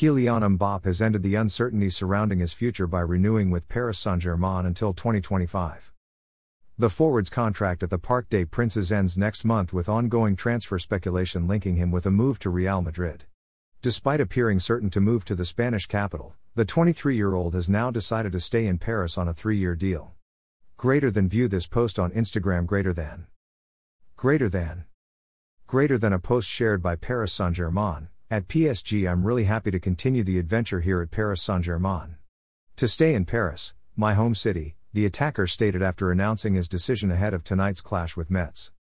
Kylian Mbappé has ended the uncertainty surrounding his future by renewing with Paris Saint-Germain until 2025. The forward's contract at the Parc des Princes ends next month, with ongoing transfer speculation linking him with a move to Real Madrid. Despite appearing certain to move to the Spanish capital, the 23-year-old has now decided to stay in Paris on a 3-year deal. View this post on Instagram. Greater than a post shared by Paris Saint-Germain. At PSG, I'm really happy to continue the adventure here at Paris Saint-Germain. To stay in Paris, my home city, the attacker stated after announcing his decision ahead of tonight's clash with Metz.